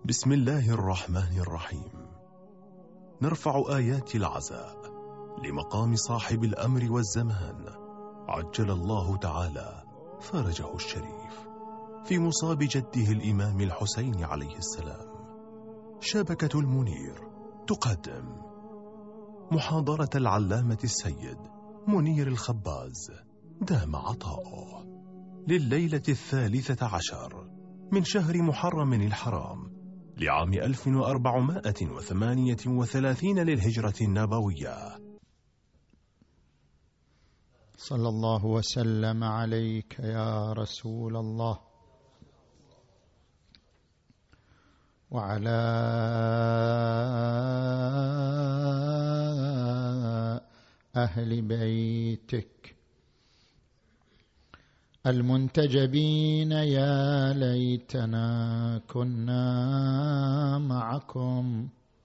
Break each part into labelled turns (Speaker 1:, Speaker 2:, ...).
Speaker 1: بسم الله الرحمن الرحيم. نرفع آيات العزاء لمقام صاحب الأمر والزمان عجل الله تعالى فرجه الشريف في مصاب جده الإمام الحسين عليه السلام. شبكة المنير تقدم محاضرة العلامة السيد منير الخباز دام عطاؤه لليلة 13 من شهر محرم الحرام لعام 1438 للهجرة النبوية.
Speaker 2: صلى الله وسلم عليك يا رسول الله وعلى أهل بيتك المنتجبين. يا ليتنا كنا معكم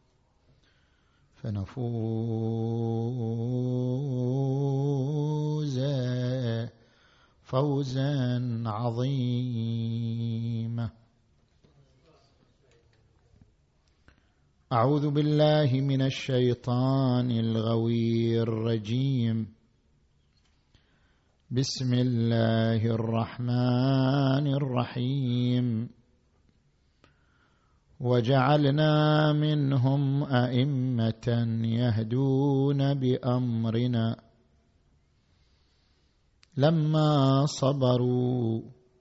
Speaker 2: فنفوز فوزا عظيما. أعوذ بالله من الشيطان الغوي الرجيم. بسم الله الرحمن الرحيم. وجعلنا منهم أئمة يهدون بأمرنا لما صبروا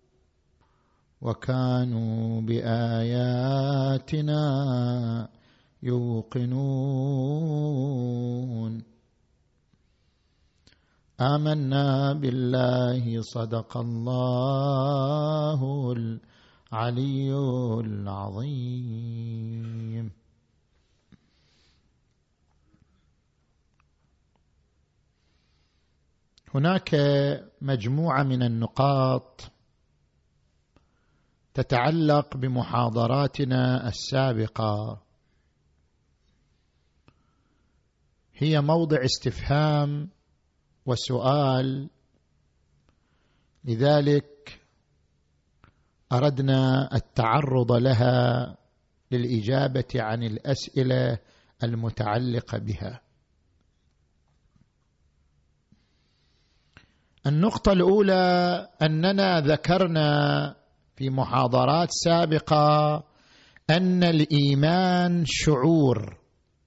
Speaker 2: وكانوا بآياتنا يوقنون. آمنا بالله صدق الله العلي العظيم. هناك مجموعة من النقاط تتعلق بمحاضراتنا السابقة، هي موضع استفهام وسؤال، لذلك أردنا التعرض لها للإجابة عن الأسئلة المتعلقة بها. النقطة الأولى أننا ذكرنا في محاضرات سابقة أن الإيمان شعور،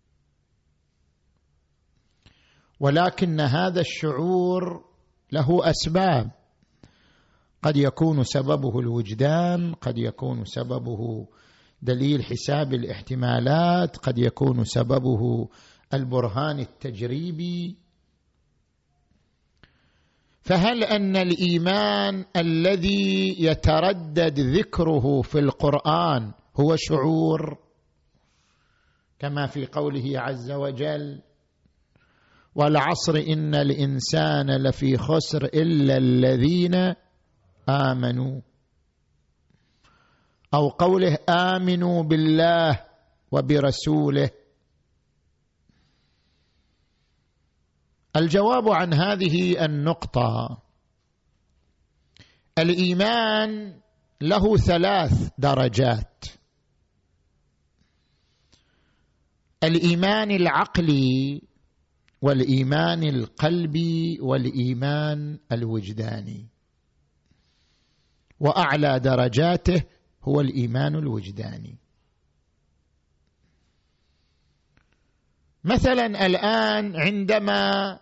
Speaker 2: ولكن هذا الشعور له أسباب، قد يكون سببه الوجدان، قد يكون سببه دليل حساب الاحتمالات، قد يكون سببه البرهان التجريبي. فهل أن الإيمان الذي يتردد ذكره في القرآن هو شعور كما في قوله عز وجل والعصر إن الإنسان لفي خسر إلا الذين آمنوا، أو قوله آمنوا بالله وبرسوله؟ الجواب عن هذه النقطة، الإيمان له 3 درجات: الإيمان العقلي والإيمان القلبي والإيمان الوجداني، وأعلى درجاته هو الإيمان الوجداني. مثلا الآن عندما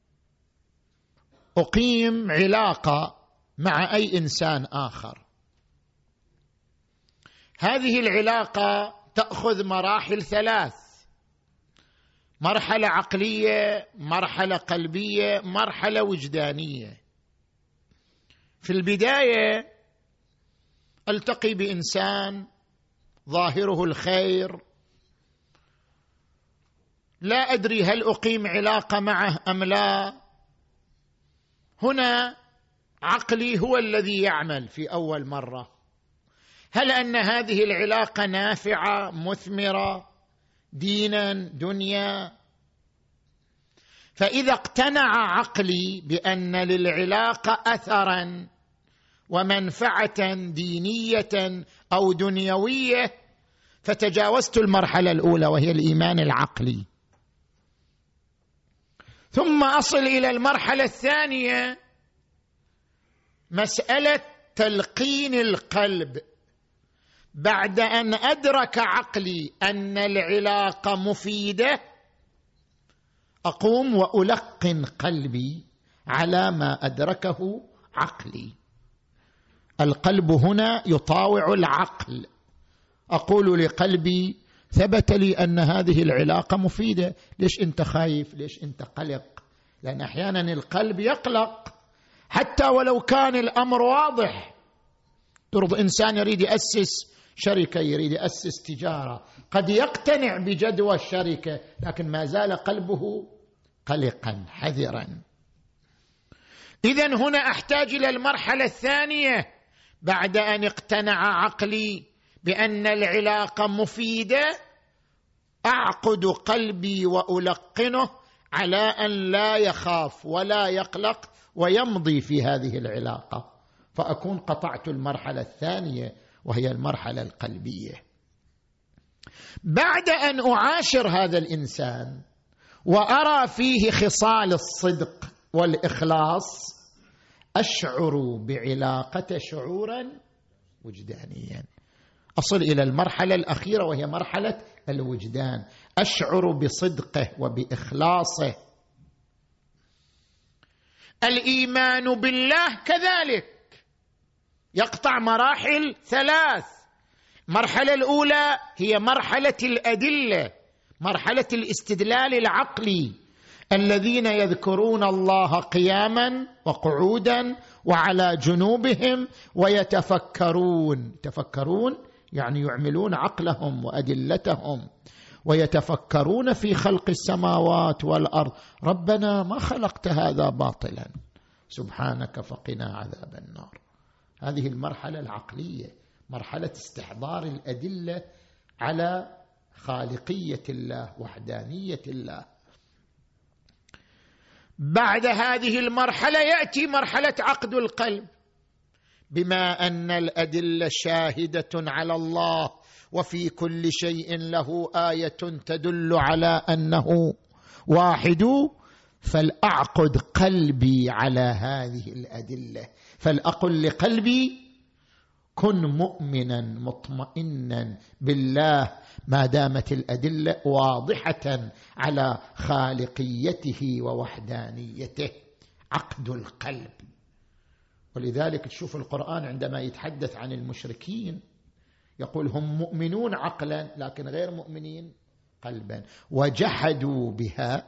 Speaker 2: أقيم علاقة مع أي إنسان آخر، هذه العلاقة تأخذ مراحل 3: مرحلة عقلية، مرحلة قلبية، مرحلة وجدانية. في البداية ألتقي بإنسان ظاهره الخير، لا أدري هل أقيم علاقة معه أم لا. هنا عقلي هو الذي يعمل في أول مرة، هل أن هذه العلاقة نافعة مثمرة دينا دنيا؟ فإذا اقتنع عقلي بأن للعلاقة أثرا ومنفعة دينية أو دنيوية، فتجاوزت المرحلة الأولى وهي الإيمان العقلي، ثم أصل إلى المرحلة الثانية، مسألة تلقين القلب. بعد أن أدرك عقلي أن العلاقة مفيدة، أقوم وألقن قلبي على ما أدركه عقلي. القلب هنا يطاوع العقل. أقول لقلبي: ثبت لي أن هذه العلاقة مفيدة، ليش أنت خايف؟ ليش أنت قلق؟ لأن أحيانا القلب يقلق حتى ولو كان الأمر واضح. ترضى إنسان يريد يأسس شركة، يريد يأسس تجارة، قد يقتنع بجدوى الشركة لكن ما زال قلبه قلقا حذرا. إذن هنا أحتاج إلى المرحلة الثانية. بعد أن اقتنع عقلي بأن العلاقة مفيدة، أعقد قلبي وألقنه على أن لا يخاف ولا يقلق ويمضي في هذه العلاقة، فأكون قطعت المرحلة الثانية وهي المرحلة القلبية. بعد أن أعاشر هذا الإنسان وأرى فيه خصال الصدق والإخلاص، أشعر بعلاقته شعورا وجدانيا. أصل إلى المرحلة الأخيرة وهي مرحلة الوجدان، أشعر بصدقه وبإخلاصه. الإيمان بالله كذلك يقطع مراحل ثلاث. المرحلة الأولى هي مرحلة الأدلة، مرحلة الاستدلال العقلي، الذين يذكرون الله قياما وقعودا وعلى جنوبهم ويتفكرون. تفكرون يعني يعملون عقلهم وأدلتهم، ويتفكرون في خلق السماوات والأرض. ربنا ما خلقت هذا باطلا، سبحانك فقنا عذاب النار. هذه المرحلة العقلية، مرحلة استحضار الأدلة على خالقية الله، وحدانية الله. بعد هذه المرحلة يأتي مرحلة عقد القلب، بما أن الأدلة شاهدة على الله وفي كل شيء له آية تدل على أنه واحد، فلأعقد قلبي على هذه الأدلة، فلأقل لقلبي: كن مؤمنا مطمئنا بالله ما دامت الأدلة واضحة على خالقيته ووحدانيته. عقد القلب. ولذلك تشوف القرآن عندما يتحدث عن المشركين يقول: هم مؤمنون عقلا لكن غير مؤمنين قلبا، وجحدوا بها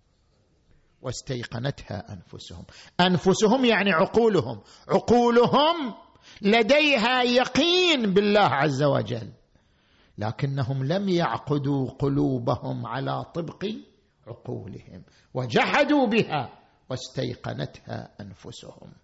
Speaker 2: واستيقنتها أنفسهم. أنفسهم يعني عقولهم، عقولهم لديها يقين بالله عز وجل، لكنهم لم يعقدوا قلوبهم على طبق عقولهم، وجحدوا بها واستيقنتها أنفسهم.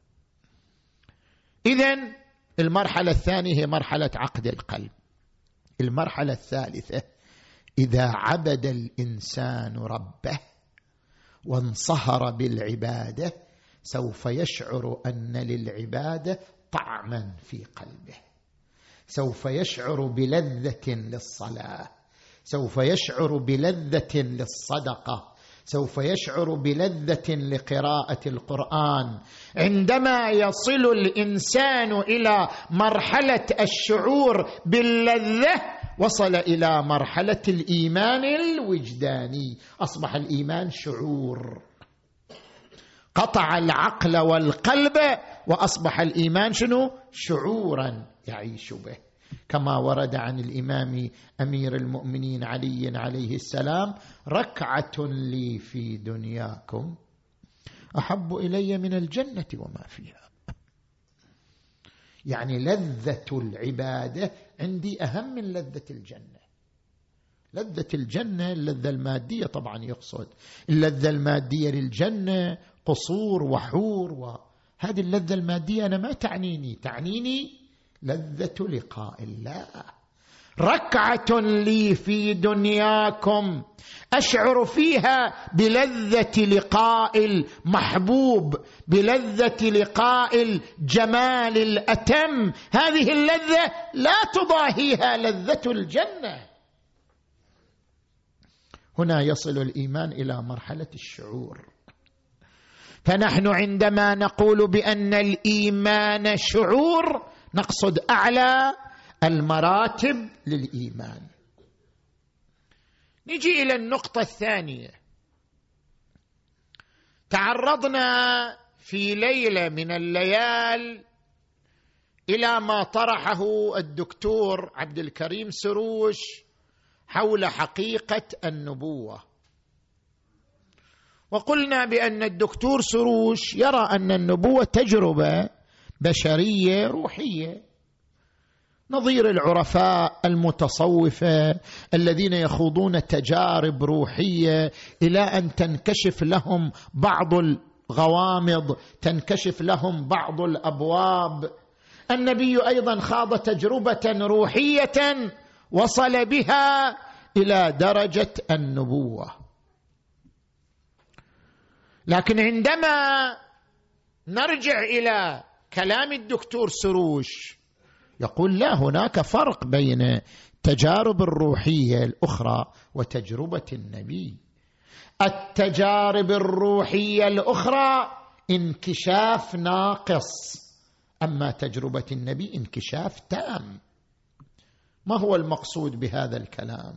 Speaker 2: إذن المرحلة الثانية هي مرحلة عقد القلب. المرحلة الثالثة: إذا عبد الإنسان ربه وانصهر بالعبادة، سوف يشعر أن للعبادة طعما في قلبه، سوف يشعر بلذة للصلاة، سوف يشعر بلذة للصدقة، سوف يشعر بلذة لقراءة القرآن. عندما يصل الإنسان إلى مرحلة الشعور باللذة، وصل إلى مرحلة الإيمان الوجداني، أصبح الإيمان شعور، قطع العقل والقلب وأصبح الإيمان شنو؟ شعورا يعيش به، كما ورد عن الإمام أمير المؤمنين علي عليه السلام: ركعة لي في دنياكم أحب إلي من الجنة وما فيها. يعني لذة العبادة عندي أهم من لذة الجنة. لذة الجنة اللذة المادية طبعا يقصد، اللذة المادية للجنة قصور وحور، وهذه اللذة المادية أنا ما تعنيني لذة لقاء الله. ركعة لي في دنياكم أشعر فيها بلذة لقاء المحبوب، بلذة لقاء الجمال الأتم. هذه اللذة لا تضاهيها لذة الجنة. هنا يصل الإيمان إلى مرحلة الشعور. فنحن عندما نقول بأن الإيمان شعور نقصد أعلى المراتب للإيمان. نجي إلى النقطة الثانية. تعرضنا في ليلة من الليال إلى ما طرحه الدكتور عبد الكريم سروش حول حقيقة النبوة، وقلنا بأن الدكتور سروش يرى أن النبوة تجربة بشرية روحية، نظير العرفاء المتصوفة الذين يخوضون تجارب روحية إلى أن تنكشف لهم بعض الغوامض، تنكشف لهم بعض الأبواب. النبي أيضا خاض تجربة روحية وصل بها إلى درجة النبوة. لكن عندما نرجع إلى كلام الدكتور سروش يقول لا، هناك فرق بين التجارب الروحية الأخرى وتجربة النبي. التجارب الروحية الأخرى انكشاف ناقص، أما تجربة النبي انكشاف تام. ما هو المقصود بهذا الكلام؟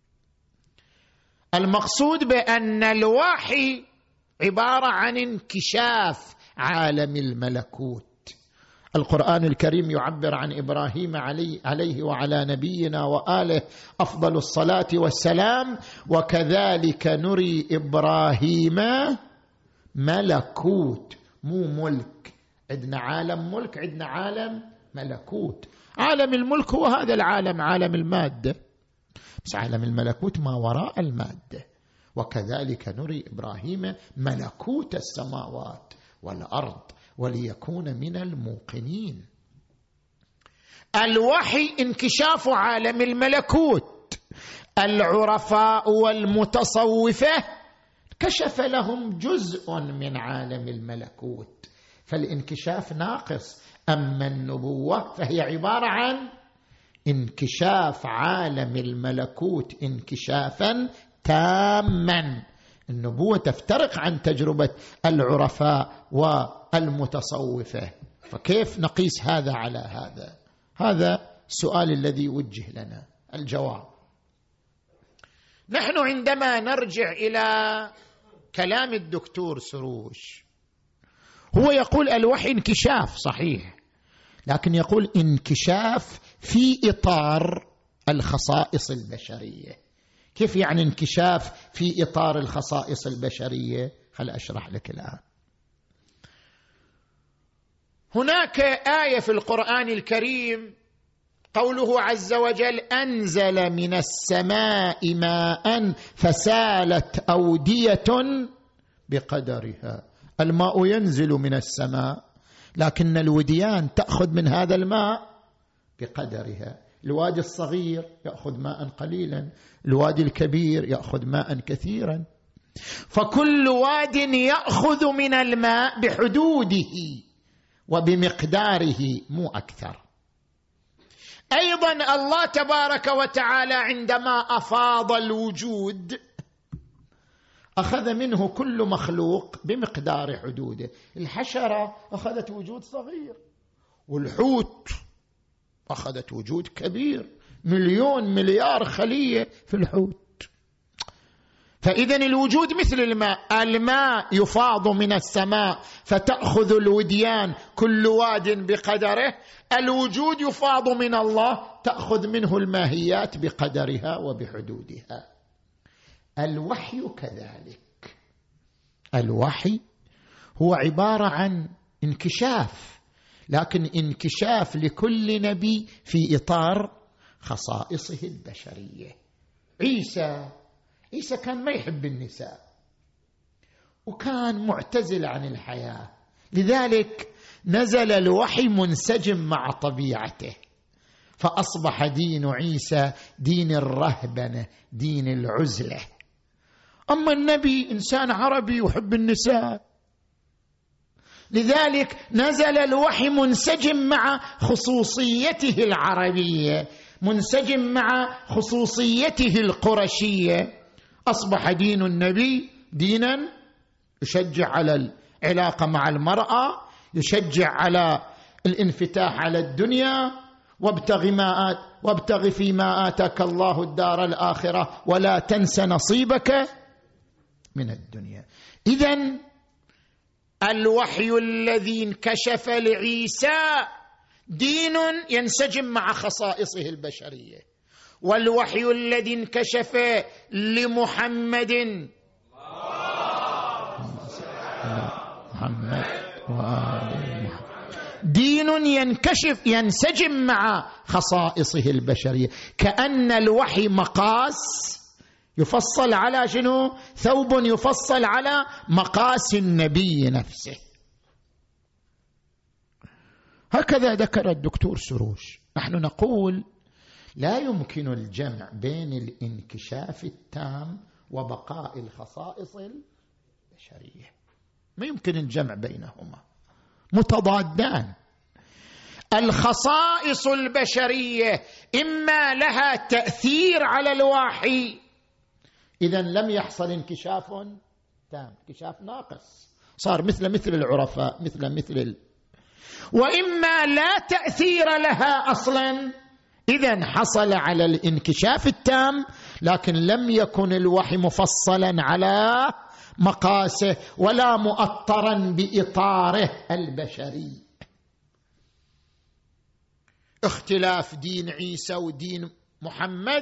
Speaker 2: المقصود بأن الوحي عبارة عن انكشاف عالم الملكوت. القرآن الكريم يعبر عن إبراهيم عليه وعلى نبينا وآله أفضل الصلاة والسلام: وكذلك نري إبراهيم ملكوت، مو ملك. عندنا عالم ملك، عندنا عالم ملكوت. عالم الملك هو هذا العالم، عالم المادة، بس عالم الملكوت ما وراء المادة. وكذلك نري إبراهيم ملكوت السماوات والأرض وليكون من الموقنين. الوحي انكشاف عالم الملكوت. العرفاء والمتصوفة كشف لهم جزء من عالم الملكوت، فالانكشاف ناقص. أما النبوة فهي عبارة عن انكشاف عالم الملكوت انكشافا تاما. النبوة تفترق عن تجربة العرفاء والمتصوفة. فكيف نقيس هذا على هذا؟ هذا السؤال الذي يوجه لنا الجواب. نحن عندما نرجع إلى كلام الدكتور سروش، هو يقول الوحي انكشاف صحيح، لكن يقول انكشاف في إطار الخصائص البشرية. كيف يعني انكشاف في إطار الخصائص البشرية؟ خل أشرح لك الآن. هناك آية في القرآن الكريم قوله عز وجل: أنزل من السماء ماء فسالت أودية بقدرها. الماء ينزل من السماء، لكن الوديان تأخذ من هذا الماء بقدرها. الوادي الصغير يأخذ ماء قليلا، الوادي الكبير يأخذ ماء كثيرا، فكل واد يأخذ من الماء بحدوده وبمقداره مو أكثر. أيضا الله تبارك وتعالى عندما أفاض الوجود أخذ منه كل مخلوق بمقدار حدوده. الحشرة أخذت وجود صغير، والحوت أخذت وجود كبير، 1,000,000,000 مليار خلية في الحوت. فإذن الوجود مثل الماء، الماء يفاض من السماء فتأخذ الوديان كل واد بقدره، الوجود يفاض من الله تأخذ منه الماهيات بقدرها وبحدودها. الوحي كذلك. الوحي هو عبارة عن انكشاف، لكن انكشاف لكل نبي في إطار خصائصه البشرية. عيسى كان ما يحب النساء وكان معتزل عن الحياة، لذلك نزل الوحي منسجم مع طبيعته. فأصبح دين عيسى دين الرهبنة، دين العزلة. أما النبي إنسان عربي يحب النساء، لذلك نزل الوحي منسجم مع خصوصيته العربية، منسجم مع خصوصيته القرشية. أصبح دين النبي دينا يشجع على العلاقة مع المرأة، يشجع على الانفتاح على الدنيا، وابتغ فيما آتاك الله الدار الآخرة ولا تنس نصيبك من الدنيا. إذن الوحي الذي انكشف لعيسى دين ينسجم مع خصائصه البشرية، والوحي الذي انكشف لمحمد دين ينسجم مع خصائصه البشرية. كأن الوحي مقاس يفصل على شنو؟ ثوب يفصل على مقاس النبي نفسه. هكذا ذكر الدكتور سروش. نحن نقول لا يمكن الجمع بين الانكشاف التام وبقاء الخصائص البشرية، ما يمكن الجمع بينهما، متضادان. الخصائص البشرية إما لها تأثير على الوحي، إذن لم يحصل انكشاف تام، انكشاف ناقص، صار مثل العرفاء، وإما لا تأثير لها أصلا، إذن حصل على الانكشاف التام لكن لم يكن الوحي مفصلا على مقاسه ولا مؤطرا بإطاره البشري. اختلاف دين عيسى ودين محمد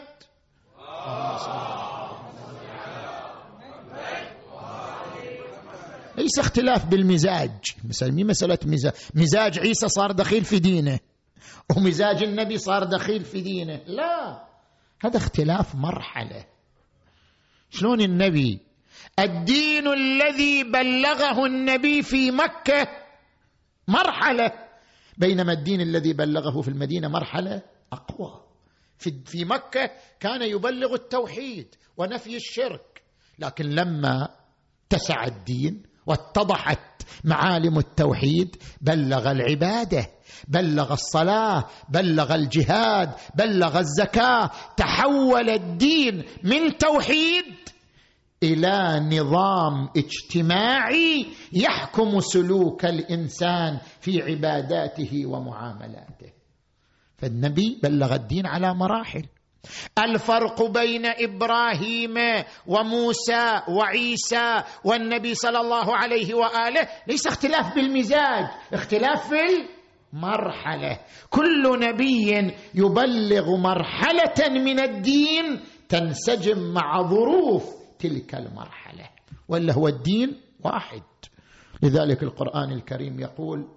Speaker 2: ليس اختلاف بالمزاج، مسألة مزاج عيسى صار دخيل في دينه ومزاج النبي صار دخيل في دينه، لا، هذا اختلاف مرحلة. شلون النبي الدين الذي بلغه النبي في مكة مرحلة، بينما الدين الذي بلغه في المدينة مرحلة أقوى. في مكة كان يبلغ التوحيد ونفي الشرك، لكن لما اتسع الدين واتضحت معالم التوحيد بلغ العبادة، بلغ الصلاة، بلغ الجهاد، بلغ الزكاة، تحول الدين من توحيد إلى نظام اجتماعي يحكم سلوك الإنسان في عباداته ومعاملاته. فالنبي بلغ الدين على مراحل. الفرق بين إبراهيم وموسى وعيسى والنبي صلى الله عليه وآله ليس اختلاف بالمزاج، اختلاف في المرحلة. كل نبي يبلغ مرحلة من الدين تنسجم مع ظروف تلك المرحلة، ولا هو الدين واحد. لذلك القرآن الكريم يقول: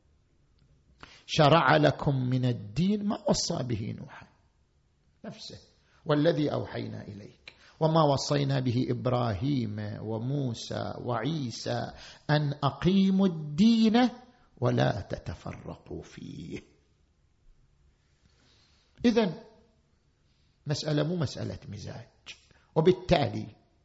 Speaker 2: شرع لكم من الدين ما وصى به نوحا نفسه والذي أوحينا إليك وما وصينا به إبراهيم وموسى وعيسى أن أقيموا الدين ولا تتفرقوا فيه. إذن مسألة مو مسألة مزاج، وبالتالي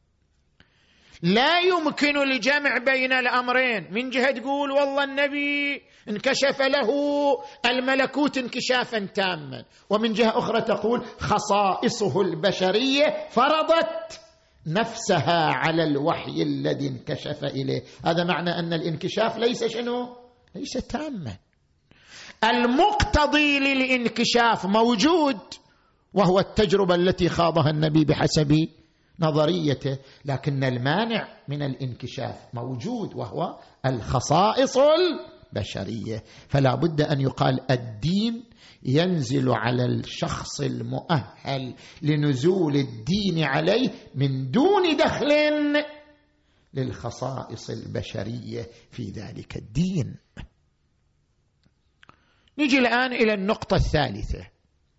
Speaker 2: لا يمكن الجمع بين الأمرين. من جهة تقول والله النبي انكشف له الملكوت انكشافا تاما، ومن جهة أخرى تقول خصائصه البشرية فرضت نفسها على الوحي الذي انكشف إليه. هذا معنى أن الانكشاف ليس شنو؟ ليس تاما. المقتضي للانكشاف موجود، وهو التجربة التي خاضها النبي بحسب نظريته، لكن المانع من الانكشاف موجود وهو الخصائص البشرية. فلا بد أن يقال الدين ينزل على الشخص المؤهل لنزول الدين عليه من دون دخل للخصائص البشرية في ذلك الدين. نجي الآن إلى النقطة الثالثة.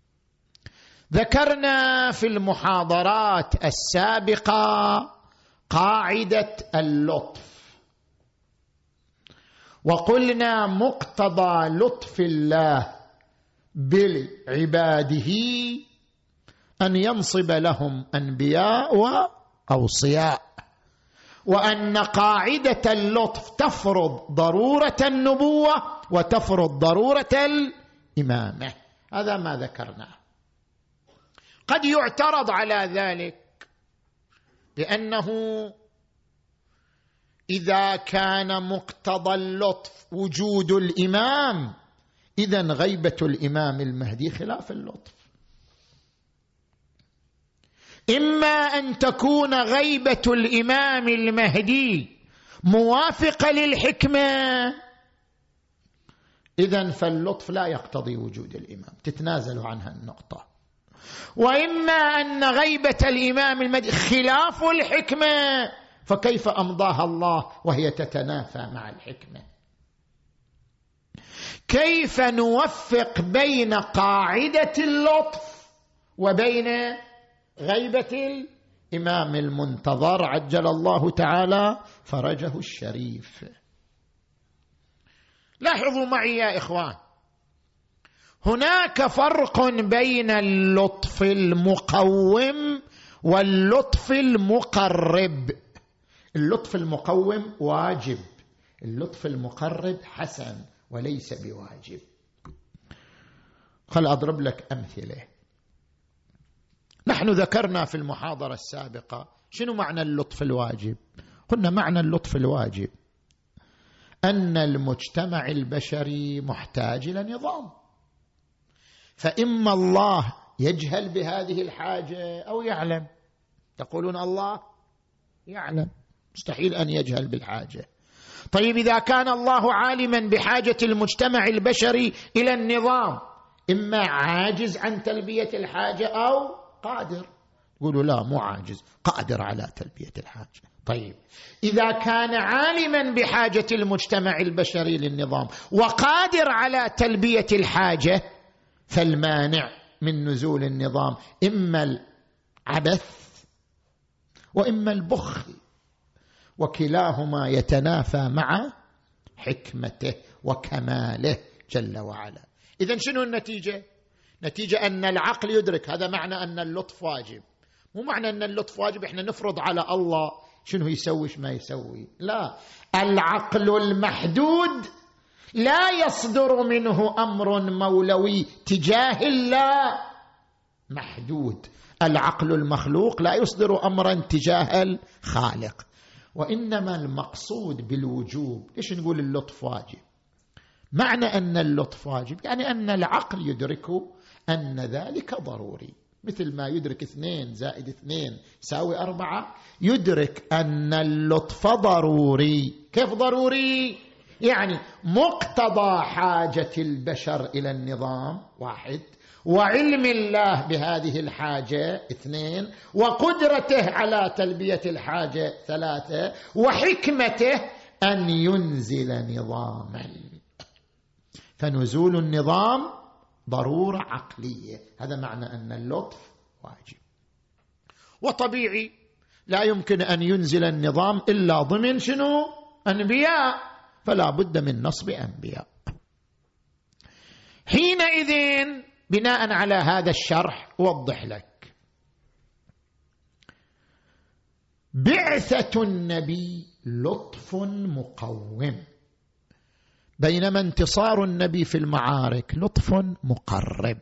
Speaker 2: ذكرنا في المحاضرات السابقة قاعدة اللطف، وقلنا مقتضى لطف الله بعباده أن ينصب لهم أنبياء وأوصياء، وأن قاعدة اللطف تفرض ضرورة النبوة وتفرض ضرورة الإمامة. هذا ما ذكرناه. قد يعترض على ذلك بأنه إذا كان مقتضى اللطف وجود الإمام، إذن غيبة الإمام المهدي خلاف اللطف. إما أن تكون غيبة الإمام المهدي موافقة للحكمة، إذن فاللطف لا يقتضي وجود الإمام، تتنازل عنها النقطة. وإما أن غيبة الإمام المهدي خلاف الحكمة، فكيف أمضاها الله وهي تتنافى مع الحكمة؟ كيف نوفق بين قاعدة اللطف وبين غيبة الإمام المنتظر عجل الله تعالى فرجه الشريف؟ لاحظوا معي يا إخوان، هناك فرق بين اللطف المقوم واللطف المقرب. اللطف المقوم واجب، اللطف المقرب حسن وليس بواجب. خل أضرب لك أمثلة. نحن ذكرنا في المحاضرة السابقة شنو معنى اللطف الواجب. قلنا معنى اللطف الواجب أن المجتمع البشري محتاج إلى نظام، فإما الله يجهل بهذه الحاجة أو يعلم. تقولون الله يعلم، مستحيل أن يجهل بالحاجة. طيب إذا كان الله عالما بحاجة المجتمع البشري إلى النظام، إما عاجز عن تلبية الحاجة أو قادر. يقولوا لا، مو عاجز، قادر على تلبية الحاجة. طيب إذا كان عالما بحاجة المجتمع البشري للنظام وقادر على تلبية الحاجة، فالمانع من نزول النظام إما العبث وإما البخل، وكلاهما يتنافى مع حكمته وكماله جل وعلا. إذن شنو النتيجة؟ نتيجة أن العقل يدرك. هذا معنى أن اللطف واجب. مو معنى أن اللطف واجب إحنا نفرض على الله شنو يسوي ما يسوي، لا. العقل المحدود لا يصدر منه أمر مولوي تجاه الله محدود. العقل المخلوق لا يصدر أمرا تجاه الخالق. وإنما المقصود بالوجوب، إيش نقول اللطف واجب؟ معنى أن اللطف واجب يعني أن العقل يدرك أن ذلك ضروري، مثل ما يدرك 2 زائد 2 يساوي 4. يدرك أن اللطف ضروري. كيف ضروري؟ يعني مقتضى حاجة البشر إلى النظام 1، وعلم الله بهذه الحاجة 2، وقدرته على تلبية الحاجة 3، وحكمته أن ينزل نظاما. فنزول النظام ضرورة عقلية. هذا معنى أن اللطف واجب. وطبيعي لا يمكن أن ينزل النظام إلا ضمن شنو؟ أنبياء، فلا بد من نصب أنبياء. حينئذ بناء على هذا الشرح أوضح لك، بعثة النبي لطف مقوم، بينما انتصار النبي في المعارك لطف مقرب.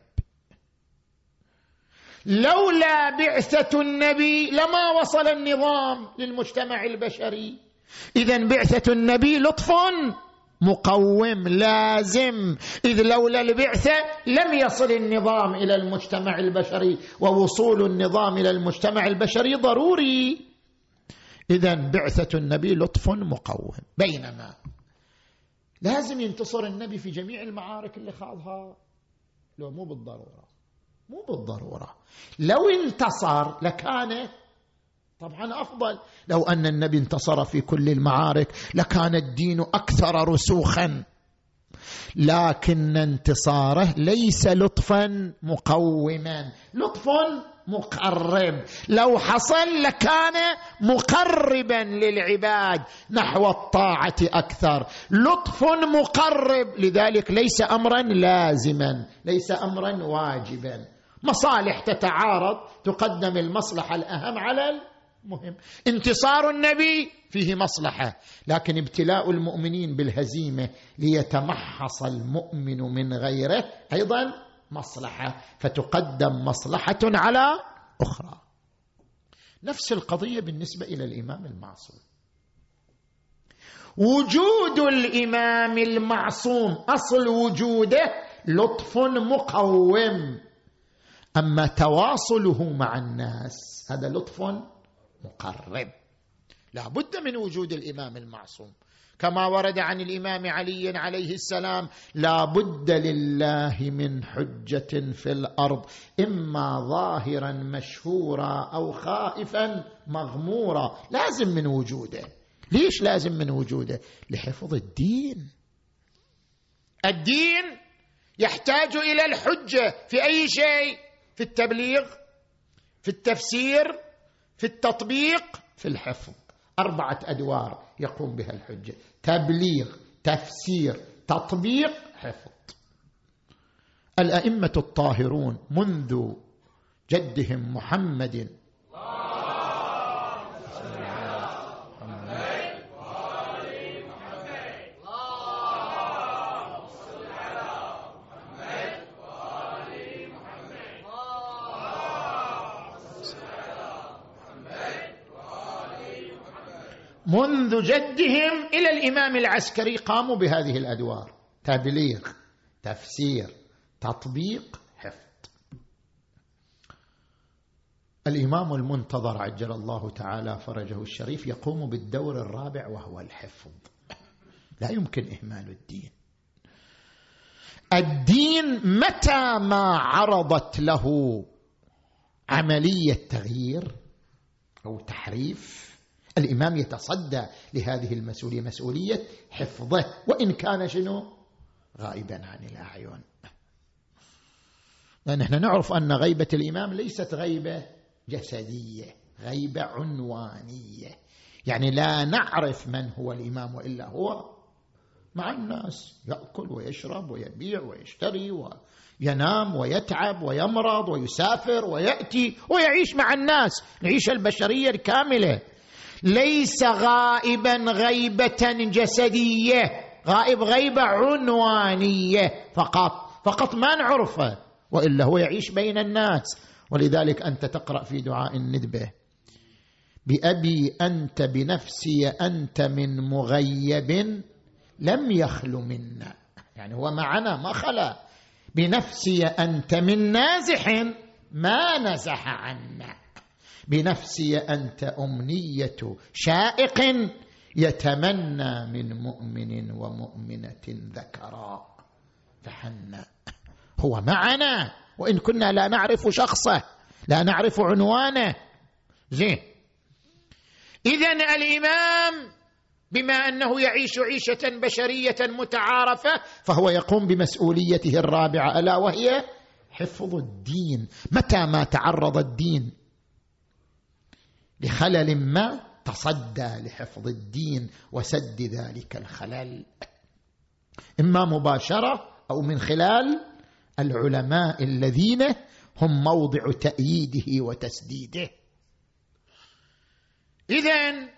Speaker 2: لولا بعثة النبي لما وصل النظام للمجتمع البشري. إذن بعثة النبي لطف مقوم لازم، إذ لولا البعثة لم يصل النظام إلى المجتمع البشري، ووصول النظام إلى المجتمع البشري ضروري. إذن بعثة النبي لطف مقوم، بينما لازم ينتصر النبي في جميع المعارك اللي خاضها. لو مو بالضرورة، لو انتصر لكان طبعا أفضل. لو أن النبي انتصر في كل المعارك لكان الدين أكثر رسوخا، لكن انتصاره ليس لطفا مقوما، لطف مقرب. لو حصل لكان مقربا للعباد نحو الطاعة أكثر، لطف مقرب، لذلك ليس أمرا لازما، ليس أمرا واجبا. مصالح تتعارض تقدم المصلحة الأهم على المهم. انتصار النبي فيه مصلحة، لكن ابتلاء المؤمنين بالهزيمة ليتمحص المؤمن من غيره أيضا مصلحة، فتقدم مصلحة على أخرى. نفس القضية بالنسبة إلى الإمام المعصوم. وجود الإمام المعصوم أصل وجوده لطف مقوم، أما تواصله مع الناس هذا لطف مقرب. لا بد من وجود الإمام المعصوم، كما ورد عن الإمام علي عليه السلام: لا بد لله من حجة في الأرض، إما ظاهرا مشهورا أو خائفا مغمورا. لازم من وجوده. ليش لازم من وجوده؟ لحفظ الدين. الدين يحتاج إلى الحجة في أي شيء، في التبليغ، في التفسير، في التطبيق، في الحفظ. 4 أدوار يقوم بها الحجة: تبليغ، تفسير، تطبيق، حفظ. الأئمة الطاهرون منذ جدهم محمد منذ جدهم إلى الإمام العسكري قاموا بهذه الأدوار: تبليغ، تفسير، تطبيق، حفظ. الإمام المنتظر عجل الله تعالى فرجه الشريف يقوم بالدور الرابع وهو الحفظ. لا يمكن إهمال الدين. الدين متى ما عرضت له عملية تغيير أو تحريف الإمام يتصدى لهذه المسؤولية، مسؤولية حفظه، وإن كان غائبا عن الأعين. لأن نحن نعرف أن غيبة الإمام ليست غيبة جسدية، غيبة عنوانية، يعني لا نعرف من هو الإمام وإلا هو مع الناس، يأكل ويشرب ويبيع ويشتري وينام ويتعب ويمرض ويسافر ويأتي ويعيش مع الناس، العيشة البشرية الكاملة. ليس غائبا غيبة جسدية، غائب غيبة عنوانية فقط ما نعرفه، وإلا هو يعيش بين الناس. ولذلك أنت تقرأ في دعاء الندبة: بأبي أنت بنفسي أنت من مغيب لم يخل منا، يعني هو معنا ما خلا. بنفسي أنت من نازح ما نزح عنا، بنفسي أنت أمنية شائق يتمنى من مؤمن ومؤمنة ذكرا فحنا. هو معنا وإن كنا لا نعرف شخصه، لا نعرف عنوانه. زين، إذن الإمام بما أنه يعيش عيشة بشرية متعارفة فهو يقوم بمسؤوليته الرابعة، ألا وهي حفظ الدين. متى ما تعرض الدين لخلل ما تصدى لحفظ الدين وسد ذلك الخلل، إما مباشرة أو من خلال العلماء الذين هم موضع تأييده وتسديده. إذن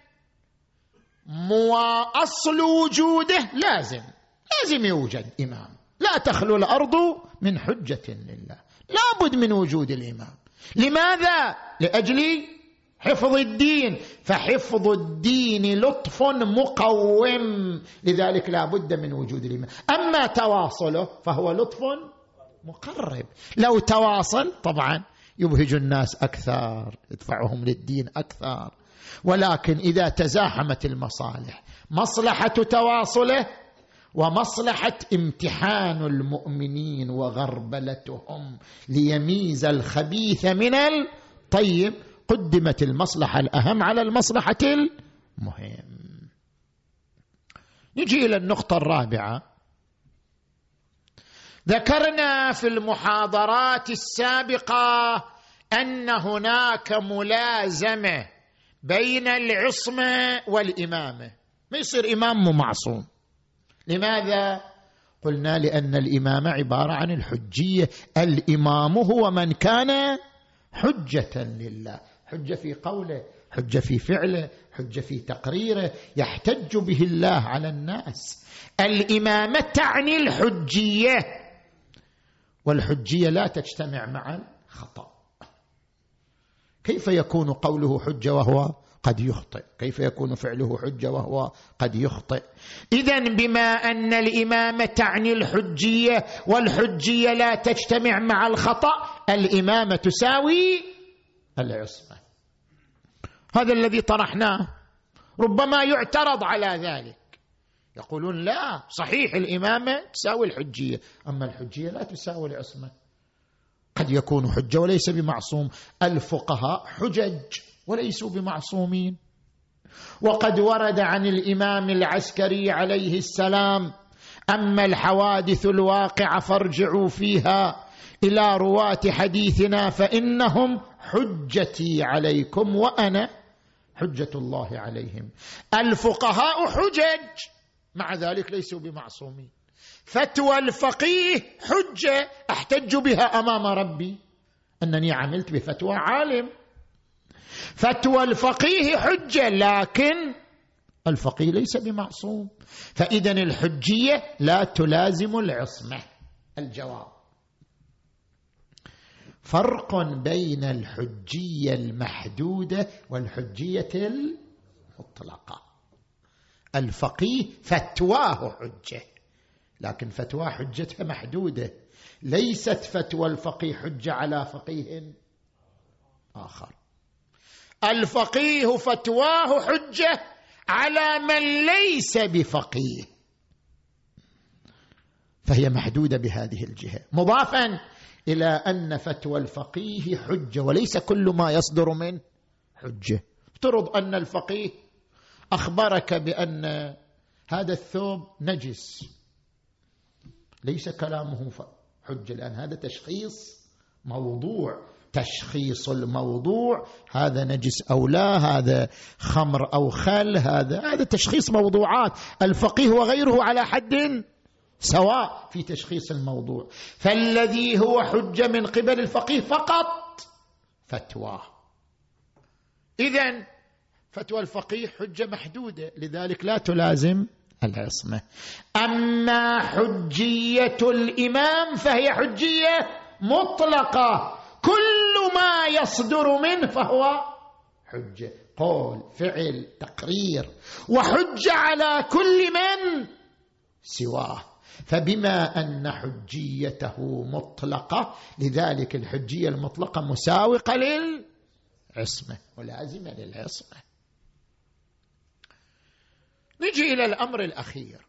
Speaker 2: أصل وجوده لازم يوجد إمام، لا تخلو الأرض من حجة لله، لا بد من وجود الإمام. لماذا؟ لأجل حفظ الدين، فحفظ الدين لطف مقوم، لذلك لا بد من وجود الإمام. أما تواصله فهو لطف مقرب. لو تواصل طبعا يبهج الناس أكثر، يدفعهم للدين أكثر، ولكن إذا تزاحمت المصالح، مصلحة تواصله ومصلحة امتحان المؤمنين وغربلتهم ليميز الخبيث من الطيب، قدمت المصلحة الأهم على المصلحة المهم. نجي إلى النقطة الرابعة: ذكرنا في المحاضرات السابقة أن هناك ملازمة بين العصمة والإمامة. ما يصير إمام معصوم. لماذا؟ قلنا لأن الإمامة عبارة عن الحجية. الإمام هو من كان حجة لله، حجة في قوله، حجة في فعله، حجة في تقريره، يحتج به الله على الناس. الإمامة تعني الحجية، والحجية لا تجتمع مع الخطأ. كيف يكون قوله حجة وهو قد يخطئ؟ كيف يكون فعله حجة وهو قد يخطئ؟ إذن بما أن الإمامة تعني الحجية والحجية لا تجتمع مع الخطأ، الإمامة تساوي العصمة. هذا الذي طرحناه. ربما يعترض على ذلك، يقولون لا، صحيح الإمامة تساوي الحجية، أما الحجية لا تساوي العصمة. قد يكون حجة وليس بمعصوم. الفقهاء حجج وليسوا بمعصومين. وقد ورد عن الإمام العسكري عليه السلام: أما الحوادث الواقعة فارجعوا فيها إلى رواة حديثنا فإنهم حجتي عليكم وأنا حجة الله عليهم. الفقهاء حجج، مع ذلك ليسوا بمعصومين. فتوى الفقيه حجة أحتج بها أمام ربي أنني عملت بفتوى عالم. فتوى الفقيه حجة، لكن الفقيه ليس بمعصوم. فإذن الحجية لا تلازم العصمة. الجواب: فرق بين الحجية المحدودة والحجية المطلقة. الفقيه فتواه حجة، لكن فتوى حجتها محدودة. ليست فتوى الفقيه حجة على فقيه آخر. الفقيه فتواه حجة على من ليس بفقيه، فهي محدودة بهذه الجهة، مضافا إلى أن فتوى الفقيه حجة وليس كل ما يصدر منه حجة. افترض أن الفقيه أخبرك بأن هذا الثوب نجس، ليس كلامه حجة، لأن هذا تشخيص موضوع. تشخيص الموضوع، هذا نجس أو لا، هذا خمر أو خل، هذا تشخيص موضوعات. الفقيه وغيره على حد سواء في تشخيص الموضوع. فالذي هو حجة من قبل الفقيه فقط فتواه. إذن فتوى الفقيه حجة محدودة، لذلك لا تلازم العصمة. أما حجية الإمام فهي حجية مطلقة، كل ما يصدر منه فهو حجة، قول، فعل، تقرير، وحجة على كل من سواه. فبما أن حجيته مطلقة، لذلك الحجية المطلقة مساوقة للعصمة ولازمة للعصمة. نجي إلى الأمر الأخير.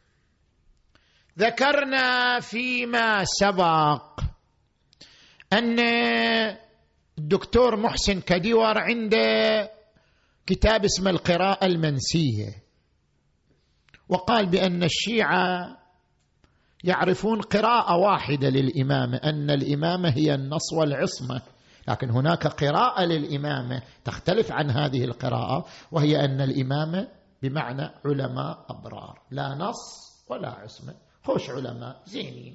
Speaker 2: ذكرنا فيما سبق أن الدكتور محسن كديور عنده كتاب اسمه القراءة المنسية، وقال بأن الشيعة يعرفون قراءة واحدة للإمامة، أن الإمامة هي النص والعصمة، لكن هناك قراءة للإمامة تختلف عن هذه القراءة، وهي أن الإمامة بمعنى علماء أبرار، لا نص ولا عصمة، خوش علماء زينين.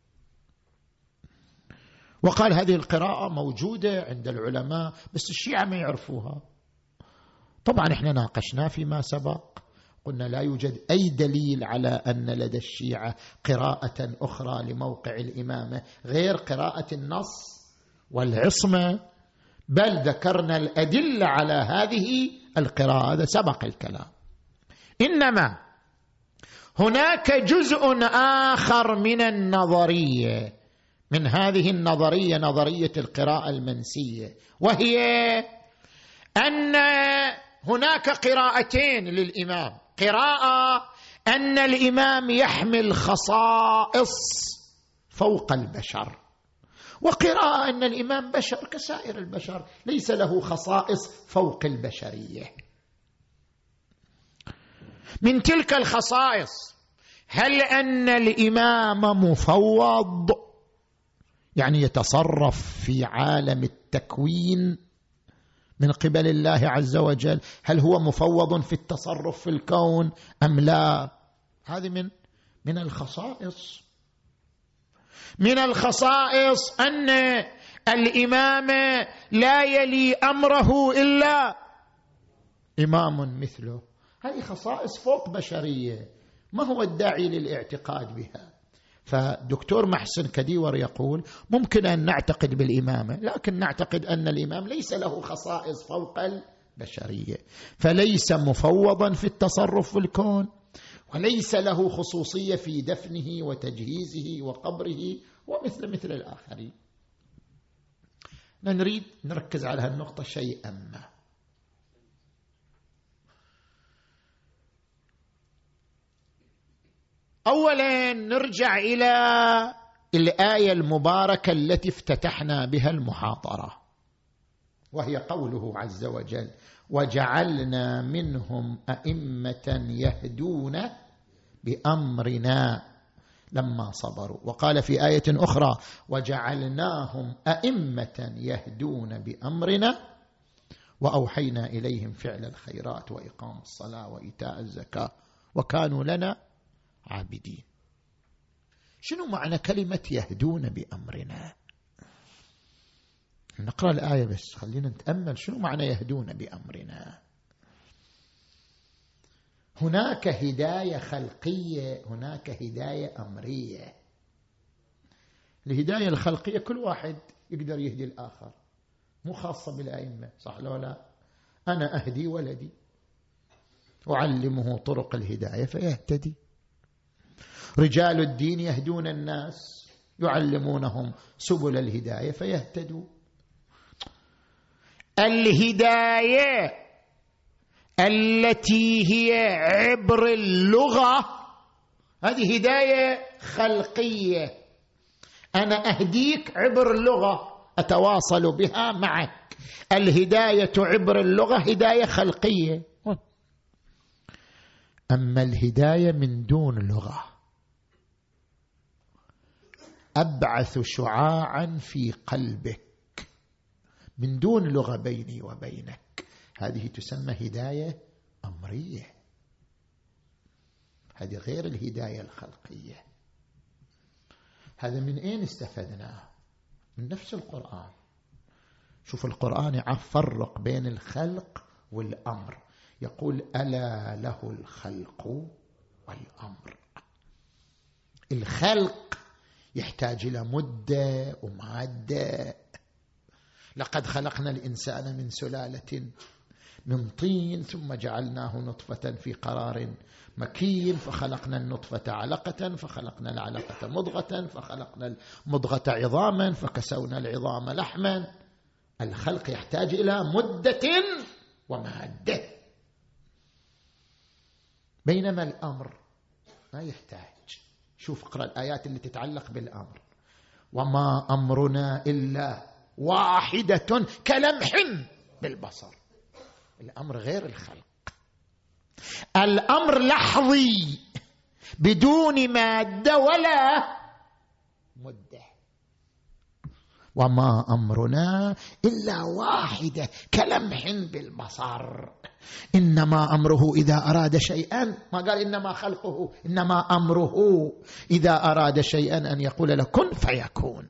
Speaker 2: وقال هذه القراءة موجودة عند العلماء بس الشيعة ما يعرفوها. طبعا احنا ناقشنا فيما سبق، قلنا لا يوجد أي دليل على أن لدى الشيعة قراءة أخرى لموقع الإمامة غير قراءة النص والعصمة، بل ذكرنا الأدلة على هذه القراءة، هذا سبق الكلام. إنما هناك جزء آخر من النظرية، من هذه النظرية، نظرية القراءة المنسية، وهي أن هناك قراءتين للإمام: قراءة أن الإمام يحمل خصائص فوق البشر، وقراءة أن الإمام بشر كسائر البشر ليس له خصائص فوق البشرية. من تلك الخصائص هل أن الإمام مفوض يعني يتصرف في عالم التكوين من قبل الله عز وجل؟ هل هو مفوض في التصرف في الكون أم لا؟ هذه من الخصائص. من الخصائص أن الإمام لا يلي أمره إلا إمام مثله. هذه خصائص فوق بشرية، ما هو الداعي للاعتقاد بها. فدكتور محسن كديور يقول ممكن أن نعتقد بالإمامة، لكن نعتقد أن الإمام ليس له خصائص فوق البشرية، فليس مفوضا في التصرف في الكون، وليس له خصوصية في دفنه وتجهيزه وقبره ومثل الآخرين. نريد نركز على هالنقطة شيئا ما. أولا نرجع إلى الآية المباركة التي افتتحنا بها المحاضرة، وهي قوله عز وجل: وجعلنا منهم أئمة يهدون بأمرنا لما صبروا. وقال في آية أخرى: وجعلناهم أئمة يهدون بأمرنا وأوحينا إليهم فعل الخيرات وإقام الصلاة وإيتاء الزكاة وكانوا لنا عابدين. شنو معنى كلمة يهدون بأمرنا؟ نقرأ الآية بس، خلينا نتأمل شنو معنى يهدون بأمرنا. هناك هداية خلقية، هناك هداية أمرية. الهداية الخلقية كل واحد يقدر يهدي الآخر، مو خاصة بالأئمة، صح لو لا؟ أنا أهدي ولدي أعلمه طرق الهداية فيهتدي. رجال الدين يهدون الناس، يعلمونهم سبل الهداية فيهتدوا. الهداية التي هي عبر اللغة هذه هداية خلقية، أنا أهديك عبر اللغة، أتواصل بها معك. الهداية عبر اللغة هداية خلقية. أما الهداية من دون لغة، أبعث شعاعا في قلبك من دون لغة بيني وبينك، هذه تسمى هداية أمرية، هذه غير الهداية الخلقية. هذا من أين استفدناه؟ من نفس القرآن. شوف القرآن يفرق بين الخلق والأمر، يقول: ألا له الخلق والأمر. الخلق يحتاج إلى مدة ومادة. لقد خلقنا الإنسان من سلالة من طين ثم جعلناه نطفة في قرار مكين، فخلقنا النطفة علقة، فخلقنا العلقة مضغة، فخلقنا المضغة عظاما، فكسونا العظام لحما. الخلق يحتاج إلى مدة ومادة، بينما الأمر ما يحتاج. شوف اقرأ الآيات اللي تتعلق بالأمر: وما أمرنا إلا واحدة كلمح بالبصر. الأمر غير الخلق، الأمر لحظي بدون مادة ولا مدة. وما أمرنا إلا واحدة كلمح بالبصر. إنما أمره إذا أراد شيئا، ما قال إنما خلقه، إنما أمره إذا أراد شيئا أن يقول له كن فيكون.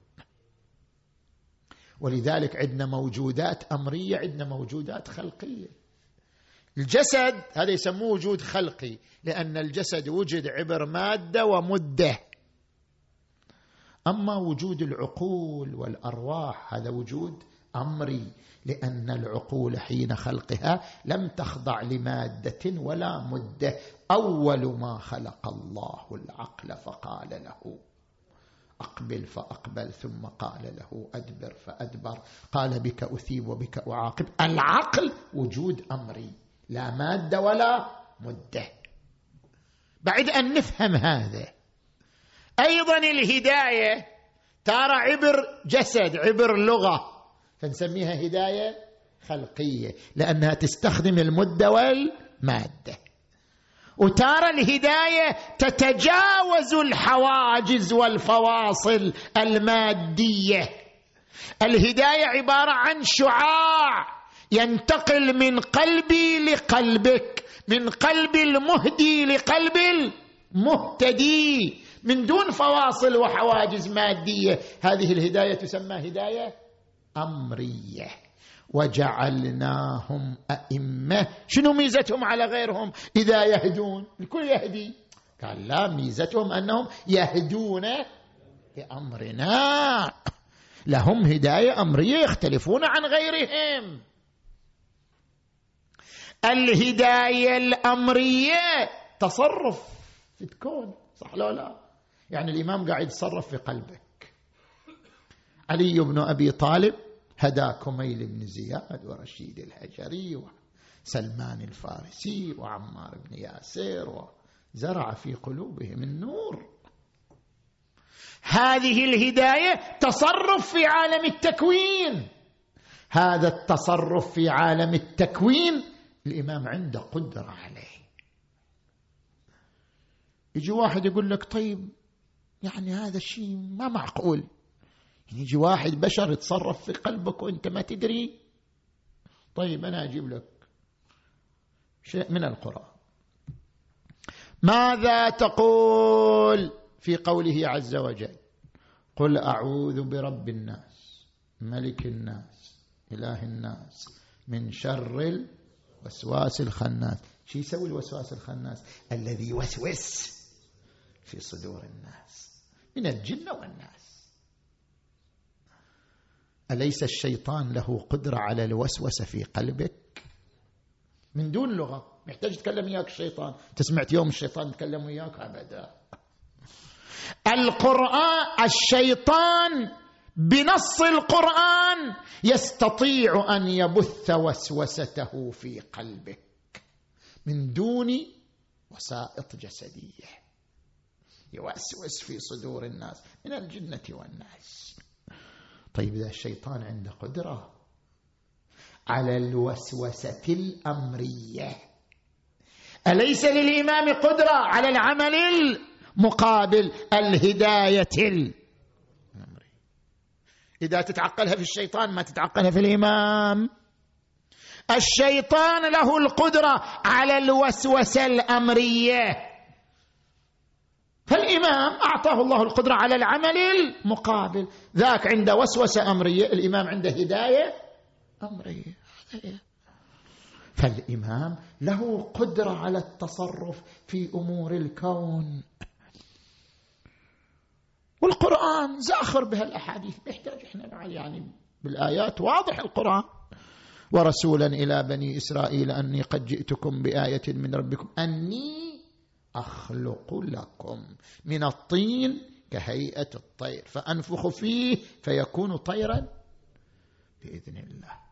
Speaker 2: ولذلك عندنا موجودات أمرية، عندنا موجودات خلقية. الجسد هذا يسموه وجود خلقي، لأن الجسد وجد عبر مادة ومدة. أما وجود العقول والأرواح هذا وجود أمري، لأن العقول حين خلقها لم تخضع لمادة ولا مدة. أول ما خلق الله العقل فقال له أقبل فأقبل، ثم قال له أدبر فأدبر، قال بك أثيب وبك أعاقب. العقل وجود أمري، لا مادة ولا مدة. بعد أن نفهم هذا، أيضا الهداية ترى عبر جسد، عبر لغة، فنسميها هداية خلقية، لأنها تستخدم المدة والمادة. وترى الهداية تتجاوز الحواجز والفواصل المادية. الهداية عبارة عن شعاع ينتقل من قلبي لقلبك، من قلب المهدي لقلب المهتدي، من دون فواصل وحواجز مادية. هذه الهداية تسمى هداية أمرية. وجعلناهم أئمة. شنو ميزتهم على غيرهم؟ إذا يهدون الكل يهدي، قال لا، ميزتهم أنهم يهدون بأمرنا، لهم هداية أمرية يختلفون عن غيرهم. الهداية الأمرية تصرف في الكون، صح لو لا؟ يعني الإمام قاعد يتصرف في قلبك. علي بن أبي طالب هدى كميل بن زياد ورشيد الحجري وسلمان الفارسي وعمار بن ياسر، وزرع في قلوبهم النور. هذه الهداية تصرف في عالم التكوين. هذا التصرف في عالم التكوين الإمام عنده قدرة عليه. يجي واحد يقول لك طيب يعني هذا الشيء ما معقول، يعني يجي واحد بشر يتصرف في قلبك وانت ما تدري. طيب أنا أجيب لك شيء من القرآن. ماذا تقول في قوله عز وجل: قل أعوذ برب الناس ملك الناس إله الناس من شر الوسواس الخناس. شو يسوي الوسواس الخناس؟ الذي يوسوس في صدور الناس من الجن والناس. أليس الشيطان له قدرة على الوسوسة في قلبك من دون لغة؟ محتاج يتكلم وياك الشيطان؟ تسمعت يوم الشيطان يتكلم وياك؟ أبدا. القرآن، الشيطان بنص القرآن يستطيع أن يبث وسوسته في قلبك من دون وسائط جسدية، يوسوس في صدور الناس من الجنة والناس. طيب إذا الشيطان عنده قدرة على الوسوسة الأمرية، أليس للإمام قدرة على العمل المقابل، الهداية الأمرية؟ إذا تتعقلها في الشيطان ما تتعقلها في الإمام. الشيطان له القدرة على الوسوسة الأمرية، فالإمام أعطاه الله القدرة على العمل المقابل. ذاك عنده وسوسة أمرية، الإمام عنده هداية أمرية. فالإمام له قدرة على التصرف في أمور الكون. والقرآن زاخر بها الأحاديث، يحتاج إحنا بعد يعني بالآيات واضح القرآن. ورسولا إلى بني إسرائيل أني قد جئتكم بآية من ربكم أني أخلق لكم من الطين كهيئة الطير فأنفخ فيه فيكون طيرا بإذن الله.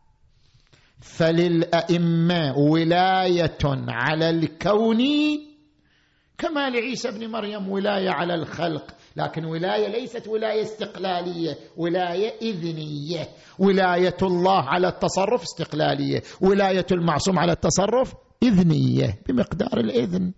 Speaker 2: فللأئمة ولاية على الكون كما لعيسى بن مريم ولاية على الخلق، لكن ولاية ليست ولاية استقلالية، ولاية إذنية. ولاية الله على التصرف استقلالية، ولاية المعصوم على التصرف إذنية بمقدار الإذن.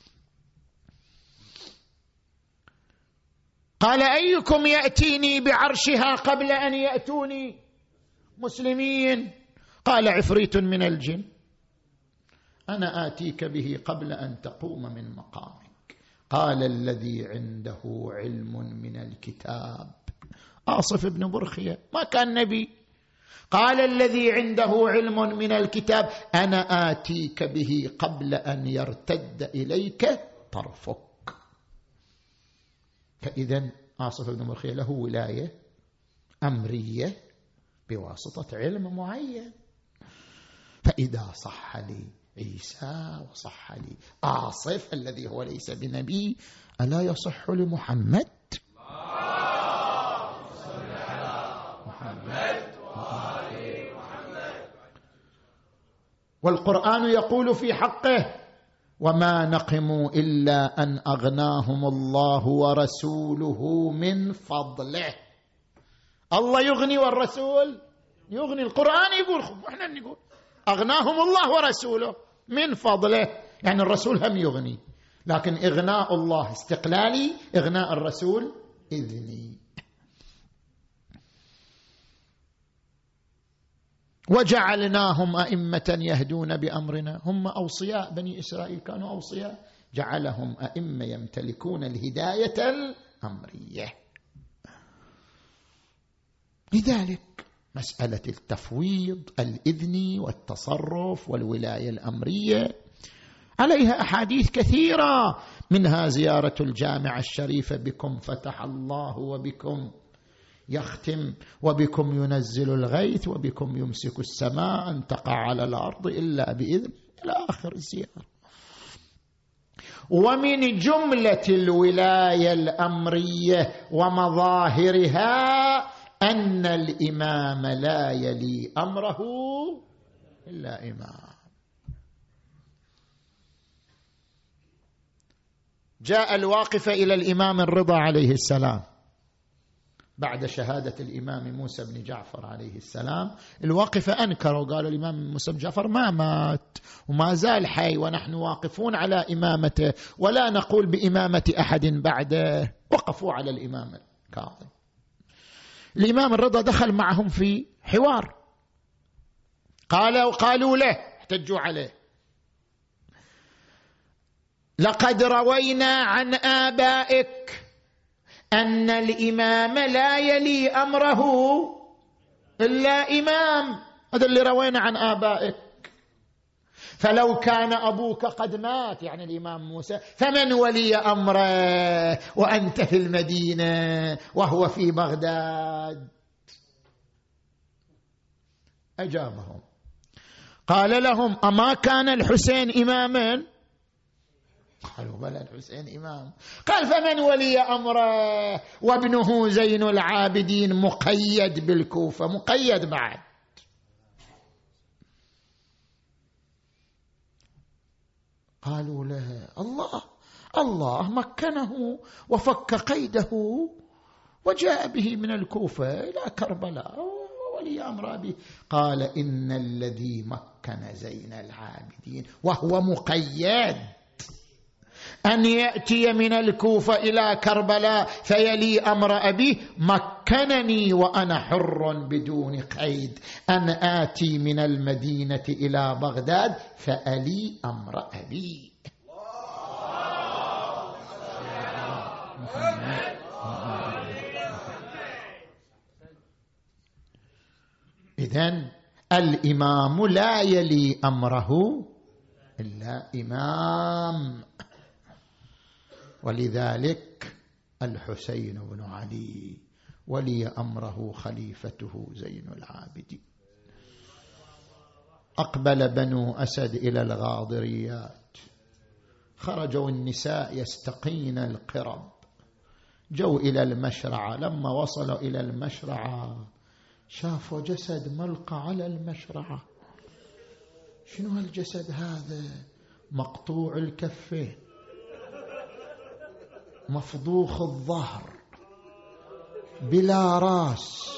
Speaker 2: قال: أيكم يأتيني بعرشها قبل أن يأتوني مسلمين؟ قال: عفريت من الجن أنا آتيك به قبل أن تقوم من مقامك. قال: الذي عنده علم من الكتاب. آصف بن برخية ما كان نبي. قال: الذي عنده علم من الكتاب أنا آتيك به قبل أن يرتد إليك طرفك. فإذن آصف بن برخية له ولاية أمرية بواسطة علم معين. فإذا صح لي عيسى وصح لي آصف الذي هو ليس بنبي، ألا يصح لمحمد؟ صل على محمد وآل محمد. والقرآن يقول في حقه: وما نقموا إلا أن أغناهم الله ورسوله من فضله. الله يغني والرسول يغني. القرآن يقول، احنا نقول أغناهم الله ورسوله من فضله. يعني الرسول هم يغني، لكن إغناء الله استقلالي، إغناء الرسول إذني. وجعلناهم أئمة يهدون بأمرنا، هم أوصياء بني إسرائيل، كانوا أوصياء، جعلهم أئمة يمتلكون الهداية الأمرية. لذلك مسألة التفويض الإذني والتصرف والولاية الأمرية عليها أحاديث كثيرة، منها زيارة الجامعة الشريفة: بكم فتح الله وبكم يختم وبكم ينزل الغيث وبكم يمسك السماء أن تقع على الأرض إلا بإذن، إلى آخر الزيارة. ومن جملة الولاية الأمرية ومظاهرها أن الإمام لا يلي أمره إلا إمام. جاء الواقفة إلى الإمام الرضا عليه السلام بعد شهادة الإمام موسى بن جعفر عليه السلام. الواقفة أنكروا، قالوا الإمام موسى بن جعفر ما مات وما زال حي، ونحن واقفون على إمامته ولا نقول بإمامة أحد بعده. وقفوا على الإمام الكاظم. الإمام الرضا دخل معهم في حوار، قالوا له، احتجوا عليه: لقد روينا عن آبائك أن الإمام لا يلي أمره إلا إمام، هذا اللي روينا عن آبائك. فلو كان أبوك قد مات، يعني الإمام موسى، فمن ولي أمره وأنت في المدينة وهو في بغداد؟ أجابهم قال لهم: أما كان الحسين إماما؟ قالوا: بلى الحسين إمام. قال: فمن ولي أمره وابنه زين العابدين مقيد بالكوفة، مقيد بعد. قالوا له: الله مكنه وفك قيده وجاء به من الكوفة إلى كربلاء ولي أمر به. قال: إن الذي مكن زين العابدين وهو مقيد أن يأتي من الكوفة إلى كربلاء فيلي أمر أبيه، مكنني وأنا حر بدون قيد أن آتي من المدينة إلى بغداد فألي أمر أبي. إذن الإمام لا يلي أمره إلا إمام. ولذلك الحسين بن علي ولي أمره خليفته زين العابدين. أقبل بنو أسد إلى الغاضريات، خرجوا النساء يستقين القرب، جو إلى المشرعة. لما وصلوا إلى المشرعة شافوا جسد ملقى على المشرعة. شنو هالجسد هذا؟ مقطوع الكفين، مفضوخ الظهر، بلا راس،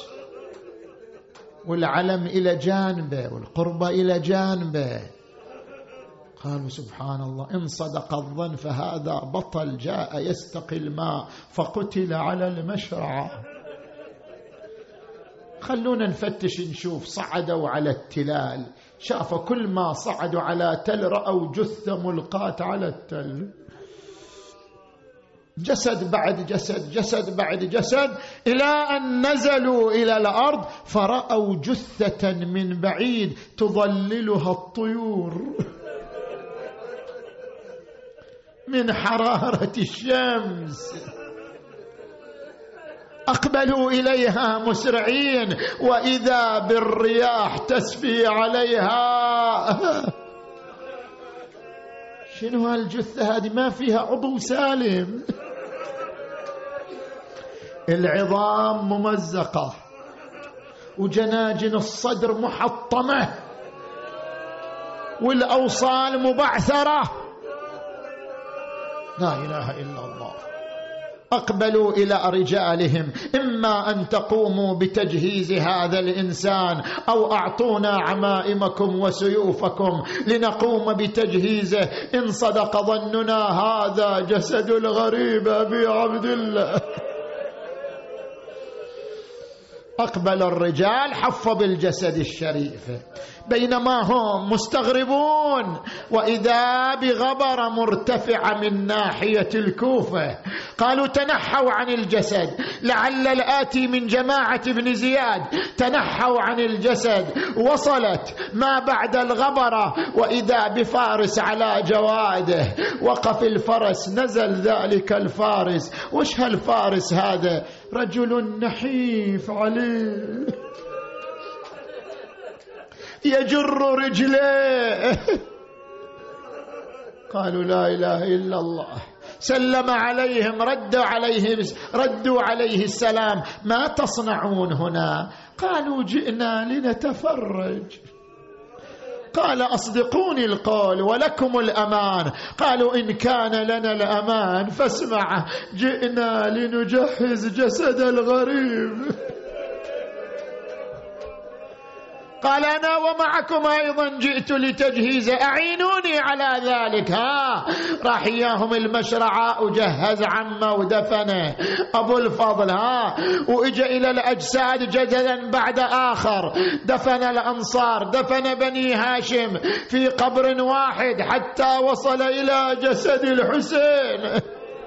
Speaker 2: والعلم إلى جانبه والقربة إلى جانبه. قالوا: سبحان الله، إن صدق الظن فهذا بطل جاء يستقي الماء فقتل على المشرعة. خلونا نفتش نشوف. صعدوا على التلال، شافوا كل ما صعدوا على تل رأوا جثة ملقاة على التل، جسد بعد جسد، جسد بعد جسد، إلى أن نزلوا إلى الأرض فرأوا جثة من بعيد تظللها الطيور من حرارة الشمس. أقبلوا إليها مسرعين وإذا بالرياح تسفي عليها. شنو هالجثة هذه؟ ما فيها عضو سالم، العظام ممزقة وجناجن الصدر محطمة والأوصال مبعثرة. لا إله إلا الله. أقبلوا إلى رجالهم: إما أن تقوموا بتجهيز هذا الإنسان أو أعطونا عمائمكم وسيوفكم لنقوم بتجهيزه، إن صدق ظننا هذا جسد الغريب أبي عبد الله. أقبل الرجال حفوا بالجسد الشريف، بينما هم مستغربون وإذا بغبرة مرتفعة من ناحية الكوفة. قالوا: تنحوا عن الجسد، لعل الآتي من جماعة ابن زياد. تنحوا عن الجسد، وصلت ما بعد الغبرة وإذا بفارس على جواده. وقف الفرس، نزل ذلك الفارس. وش هالفارس هذا؟ رجل نحيف عليه يجر رجليه. قالوا: لا إله إلا الله. سلم عليهم، ردوا عليه السلام: ما تصنعون هنا؟ قالوا: جئنا لنتفرج. قال: أصدقوني القول ولكم الأمان. قالوا: إن كان لنا الأمان فاسمع، جئنا لنجهز جسد الغريب. قال: أنا ومعكم أيضا جئت لتجهيز، أعينوني على ذلك. راح إياهم المشرعة وجهز عمه ودفنه أبو الفضل. وإجا إلى الأجساد جدلا بعد آخر، دفن الأنصار، دفن بني هاشم في قبر واحد حتى وصل إلى جسد الحسين.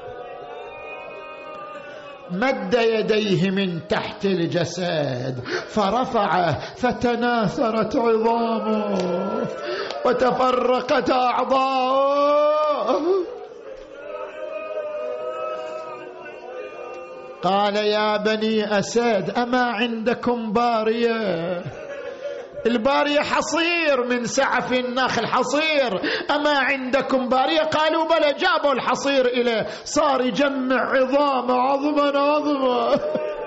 Speaker 2: مد يديه من تحت الجسد فرفعه، فتناثرت عظامه وتفرقت أعضاؤه. قال: يا بني أسد، أما عندكم بارية؟ البارية حصير من سعف النخل، حصير. أما عندكم بارية؟ قالوا: بلى. جابوا الحصير إليه، صار يجمع عظام عظما عظما.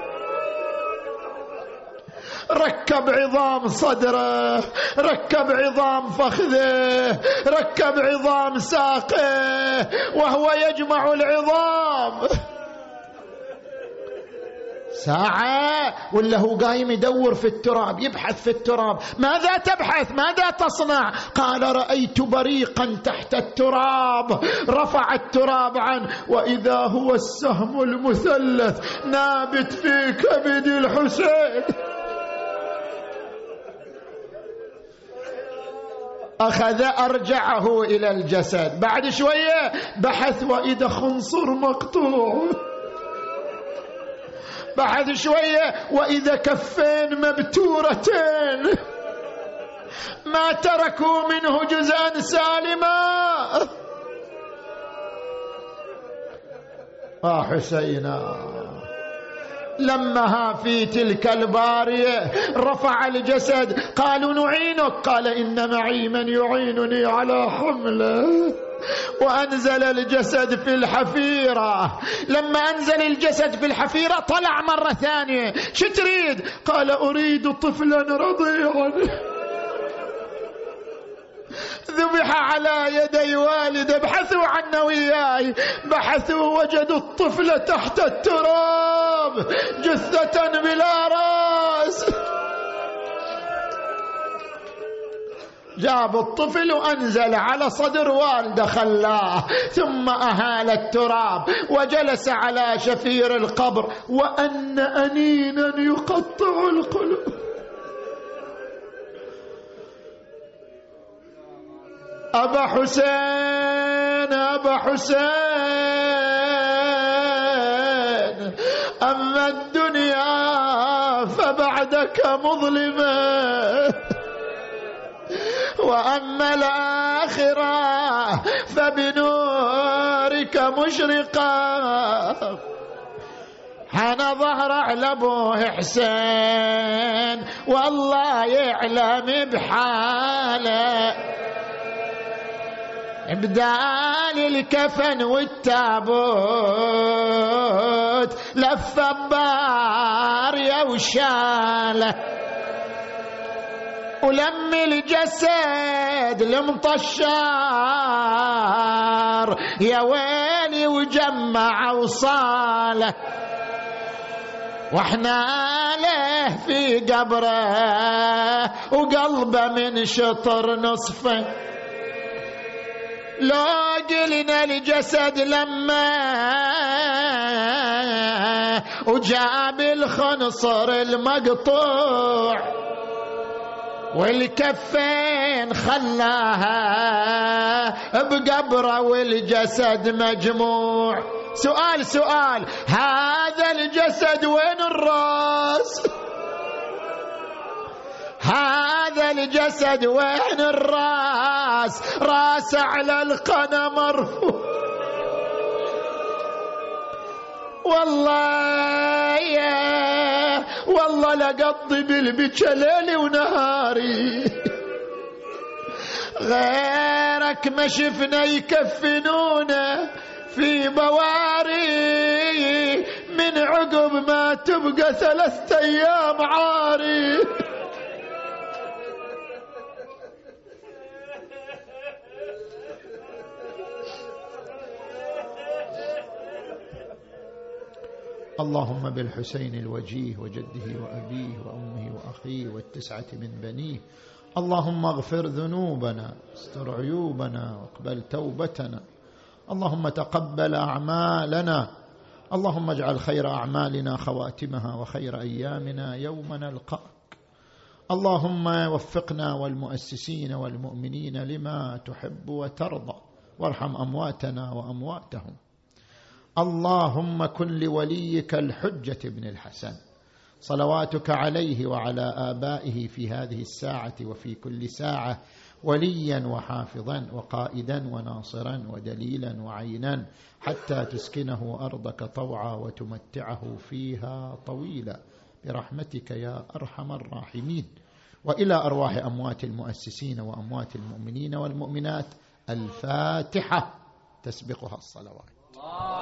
Speaker 2: ركب عظام صدره، ركب عظام فخذه، ركب عظام ساقه، وهو يجمع العظام. ساعة ولا هو قايم يدور في التراب، يبحث في التراب. ماذا تبحث؟ ماذا تصنع؟ قال: رأيت بريقا تحت التراب. رفع التراب عنه وإذا هو السهم المثلث نابت في كبد الحسين. أخذ أرجعه إلى الجسد. بعد شوية بحث وإذا خنصر مقطوع. بعد شوية وإذا كفين مبتورتين، ما تركوا منه جزءا سالما. حسينا لما في تلك البارية رفع الجسد. قالوا: نعينك. قال: إن معي من يعينني على حمله. وأنزل الجسد في الحفيرة. لما أنزل الجسد في الحفيرة طلع مرة ثانية. شو تريد؟ قال: أريد طفلا رضيعا ذبح على يدي والده. ابحثوا عنه وياي. بحثوا وجدوا الطفل تحت التراب، جثة بلا رأس. جاب الطفل وأنزل على صدر والده خلاه، ثم أهال التراب وجلس على شفير القبر. وأن أنينا يقطع القلوب. أبا حسين، أبا حسين، أما الدنيا فبعدك مظلمة، وأما الآخرة فبنورك مشرقة. حان ظهر على أبوه حسين والله يعلم بحاله. بدال الكفن والتابوت لف بارية وشاله. ولم الجسد المطشار يا ويلي وجمع وصاله، واحنا له في قبره وقلبه من شطر نصفه. لو قلنا الجسد لما وجاب الخنصر المقطوع والكفين خلاها بقبره والجسد مجموع. سؤال هذا الجسد وين الراس؟ هذا الجسد وين الراس؟ راس على القنا مرفوع. والله لقضي بالبكى ليلي ونهاري، غيرك ما شفنا يكفنونا في بواري، من عقب ما تبقى 3 أيام عاري. اللهم بالحسين الوجيه وجده وأبيه وأمه وأخيه وال9 من بنيه، اللهم اغفر ذنوبنا، استر عيوبنا، واقبل توبتنا، اللهم تقبل أعمالنا، اللهم اجعل خير أعمالنا خواتمها وخير أيامنا يوم نلقاك. اللهم وفقنا والمؤسسين والمؤمنين لما تحب وترضى، وارحم أمواتنا وأمواتهم. اللهم كن لوليك الحجة بن الحسن صلواتك عليه وعلى آبائه في هذه الساعة وفي كل ساعة وليا وحافظا وقائدا وناصرا ودليلا وعينا، حتى تسكنه أرضك طوعا وتمتعه فيها طويلا برحمتك يا أرحم الراحمين. وإلى أرواح أموات المؤسسين وأموات المؤمنين والمؤمنات الفاتحة تسبقها الصلوات.